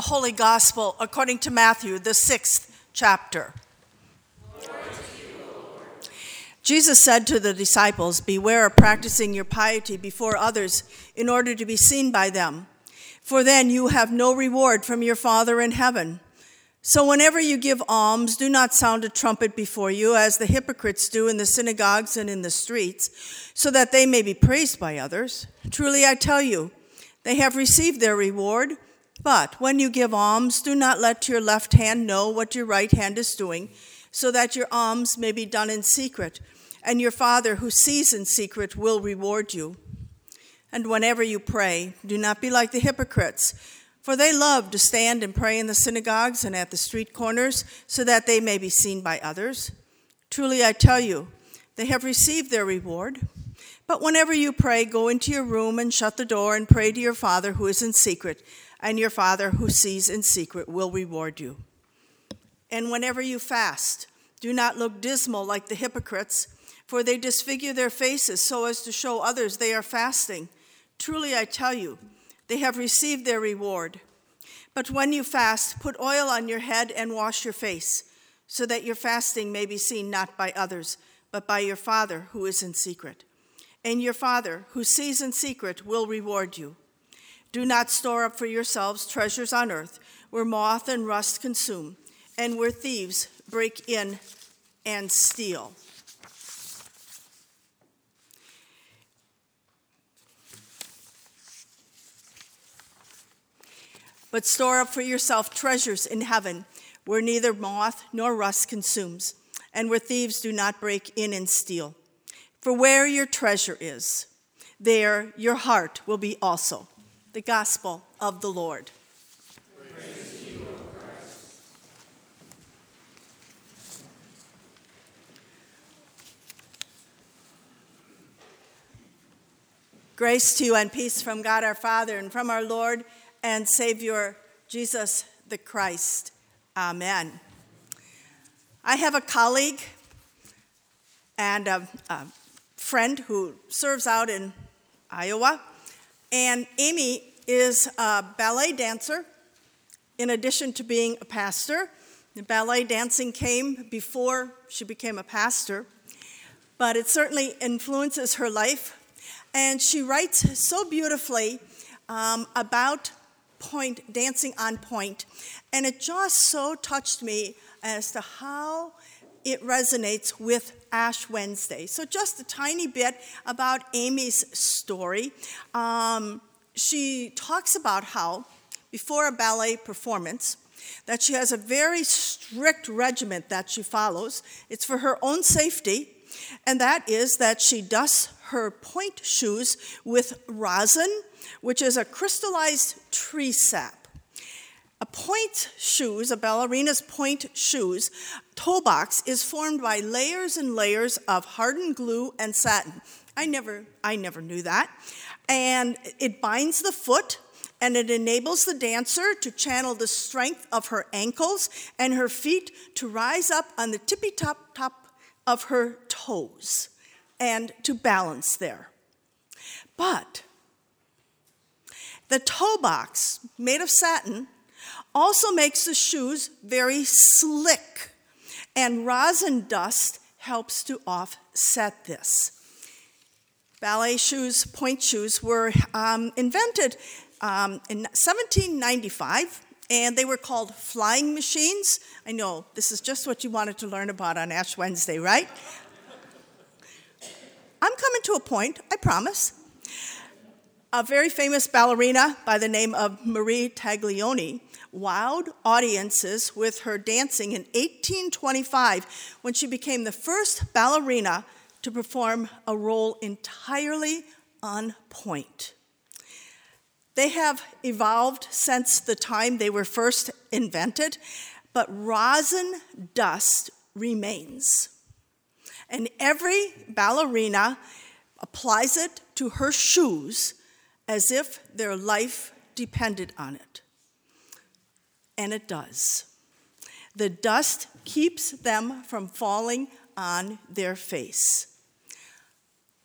Holy Gospel according to Matthew, the 6th chapter. Jesus said to the disciples, "Beware of practicing your piety before others in order to be seen by them, for then you have no reward from your Father in heaven. So whenever you give alms, do not sound a trumpet before you, as the hypocrites do in the synagogues and in the streets, so that they may be praised by others. Truly I tell you, they have received their reward. But when you give alms, do not let your left hand know what your right hand is doing, so that your alms may be done in secret, and your Father who sees in secret will reward you. And whenever you pray, do not be like the hypocrites, for they love to stand and pray in the synagogues and at the street corners, so that they may be seen by others. Truly I tell you, they have received their reward. But whenever you pray, go into your room and shut the door and pray to your Father who is in secret, and your Father who sees in secret will reward you. And whenever you fast, do not look dismal like the hypocrites, for they disfigure their faces so as to show others they are fasting. Truly I tell you, they have received their reward. But when you fast, put oil on your head and wash your face, so that your fasting may be seen not by others, but by your Father who is in secret. And your Father who sees in secret will reward you. Do not store up for yourselves treasures on earth, where moth and rust consume, and where thieves break in and steal. But store up for yourself treasures in heaven, where neither moth nor rust consumes, and where thieves do not break in and steal. For where your treasure is, there your heart will be also." The Gospel of the Lord. Praise to you, O Christ. Grace to you and peace from God our Father and from our Lord and Savior, Jesus the Christ. Amen. I have a colleague and a friend who serves out in Iowa, and Amy is a ballet dancer in addition to being a pastor. The ballet dancing came before she became a pastor, but it certainly influences her life. And she writes so beautifully about dancing on point. And it just so touched me as to how it resonates with Ash Wednesday. So just a tiny bit about Amy's story. She talks about how, before a ballet performance, that she has a very strict regimen that she follows. It's for her own safety, and that is that she dusts her pointe shoes with rosin, which is a crystallized tree sap. A pointe shoes, a ballerina's pointe shoes, toe box is formed by layers and layers of hardened glue and satin. I never knew that. And it binds the foot, and it enables the dancer to channel the strength of her ankles and her feet to rise up on the tippy-top of her toes and to balance there. But the toe box, made of satin, also makes the shoes very slick, and rosin dust helps to offset this. Ballet shoes, pointe shoes, were invented in 1795, and they were called flying machines. I know, this is just what you wanted to learn about on Ash Wednesday, right? I'm coming to a point, I promise. A very famous ballerina by the name of Marie Taglioni wowed audiences with her dancing in 1825 when she became the first ballerina to perform a role entirely on point. They have evolved since the time they were first invented, but rosin dust remains. And every ballerina applies it to her shoes as if their life depended on it. And it does. The dust keeps them from falling on their face.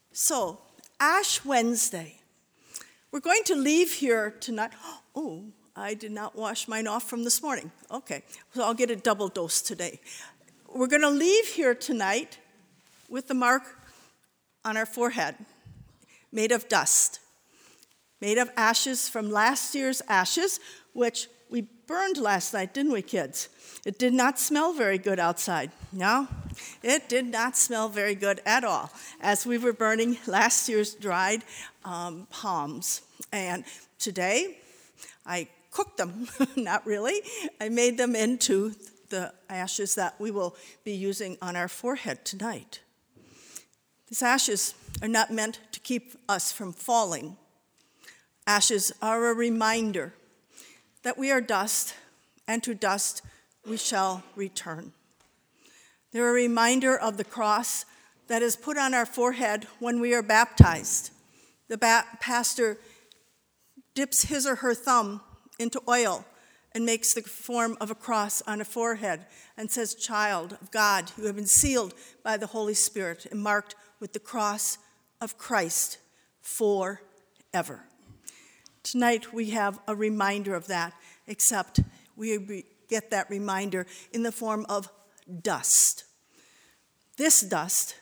So, Ash Wednesday. We're going to leave here tonight. Oh, I did not wash mine off from this morning. Okay, so I'll get a double dose today. We're going to leave here tonight with the mark on our forehead, made of dust, made of ashes from last year's ashes, which we burned last night, didn't we, kids? It did not smell very good outside. No, it did not smell very good at all as we were burning last year's dried palms. And today, I cooked them. Not really. I made them into the ashes that we will be using on our forehead tonight. These ashes are not meant to keep us from falling. Ashes are a reminder that we are dust, and to dust we shall return. They're a reminder of the cross that is put on our forehead when we are baptized. The pastor dips his or her thumb into oil and makes the form of a cross on a forehead and says, "Child of God, you have been sealed by the Holy Spirit and marked with the cross of Christ forever." Tonight we have a reminder of that, except we get that reminder in the form of dust. This dust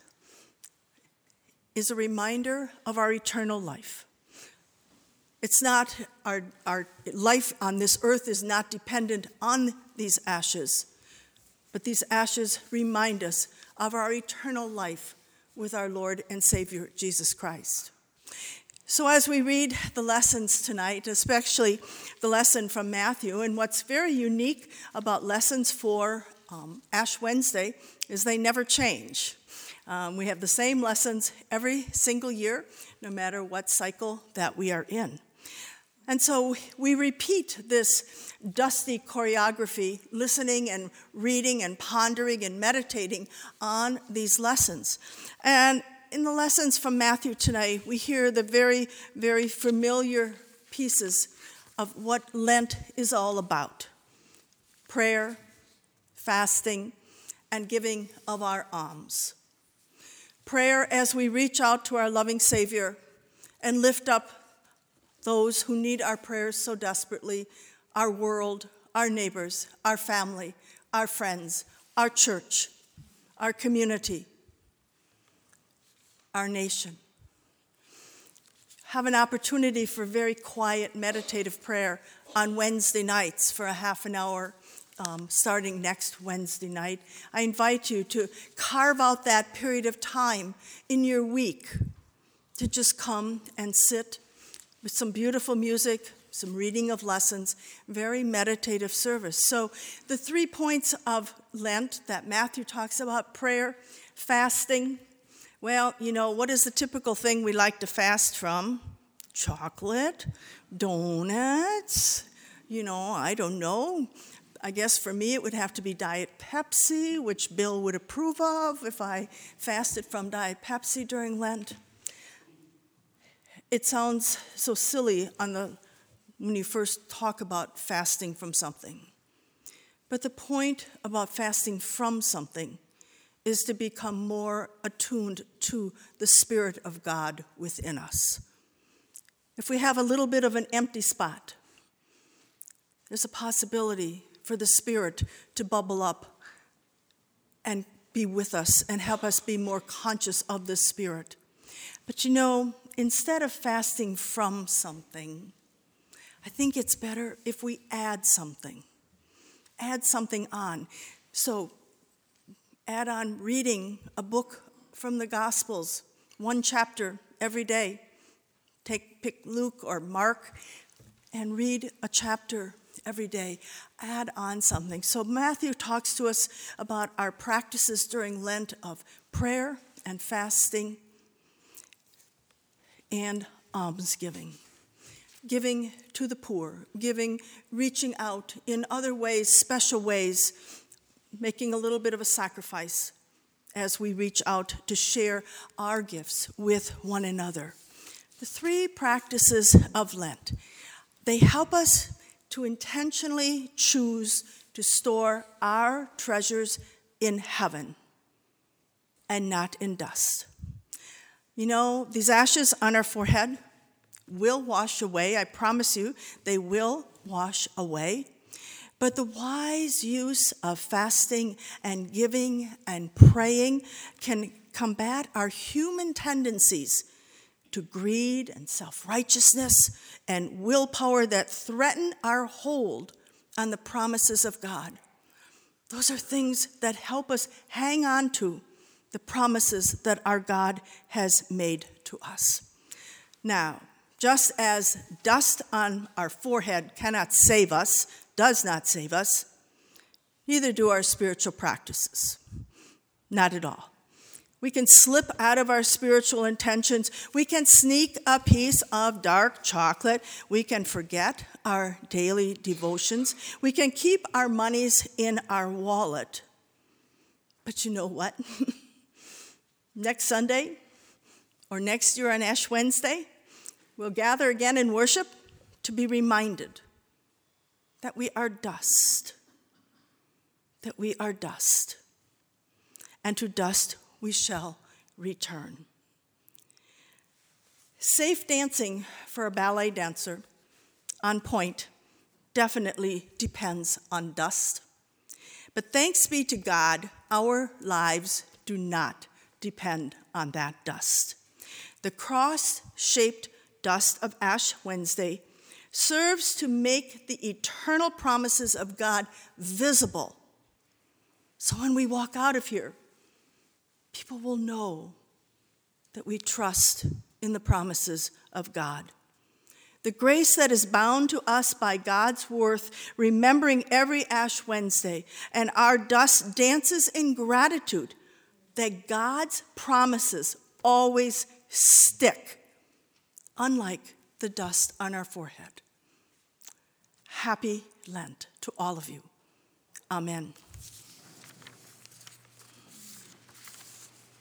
is a reminder of our eternal life. It's not, our life on this earth is not dependent on these ashes, but these ashes remind us of our eternal life with our Lord and Savior, Jesus Christ. So as we read the lessons tonight, especially the lesson from Matthew, and what's very unique about lessons for Ash Wednesday is they never change. We have the same lessons every single year, no matter what cycle that we are in. And so we repeat this dusty choreography, listening and reading and pondering and meditating on these lessons. And in the lessons from Matthew tonight, we hear the very, very familiar pieces of what Lent is all about: prayer, fasting, and giving of our alms. Prayer as we reach out to our loving Savior and lift up those who need our prayers so desperately: our world, our neighbors, our family, our friends, our church, our community, our nation. Have an opportunity for very quiet meditative prayer on Wednesday nights for a half an hour starting next Wednesday night. I invite you to carve out that period of time in your week to just come and sit with some beautiful music, some reading of lessons, very meditative service. So the 3 points of Lent that Matthew talks about: prayer, fasting. Well, you know, what is the typical thing we like to fast from? Chocolate, donuts, I don't know. I guess for me it would have to be Diet Pepsi, which Bill would approve of if I fasted from Diet Pepsi during Lent. It sounds so silly when you first talk about fasting from something. But the point about fasting from something is to become more attuned to the Spirit of God within us. If we have a little bit of an empty spot, there's a possibility for the Spirit to bubble up and be with us and help us be more conscious of the Spirit. But instead of fasting from something, I think it's better if we add something on. So add on reading a book from the Gospels, one chapter every day. Pick Luke or Mark and read a chapter every day. Add on something. So Matthew talks to us about our practices during Lent of prayer and fasting and almsgiving. Giving to the poor, reaching out in other ways, special ways, making a little bit of a sacrifice as we reach out to share our gifts with one another. The 3 practices of Lent, they help us to intentionally choose to store our treasures in heaven and not in dust. These ashes on our forehead will wash away. I promise you, they will wash away. But the wise use of fasting and giving and praying can combat our human tendencies to greed and self-righteousness and willpower that threaten our hold on the promises of God. Those are things that help us hang on to the promises that our God has made to us. Now, just as dust on our forehead cannot save us, does not save us, neither do our spiritual practices. Not at all. We can slip out of our spiritual intentions. We can sneak a piece of dark chocolate. We can forget our daily devotions. We can keep our monies in our wallet. But you know what? Next Sunday or next year on Ash Wednesday, we'll gather again in worship to be reminded that we are dust. That we are dust. And to dust we shall return. Safe dancing for a ballet dancer on point definitely depends on dust. But thanks be to God, our lives do not depend on that dust. The cross-shaped dust of Ash Wednesday serves to make the eternal promises of God visible. So when we walk out of here, people will know that we trust in the promises of God. The grace that is bound to us by God's worth, remembering every Ash Wednesday, and our dust dances in gratitude that God's promises always stick, unlike the dust on our forehead. Happy Lent to all of you. Amen.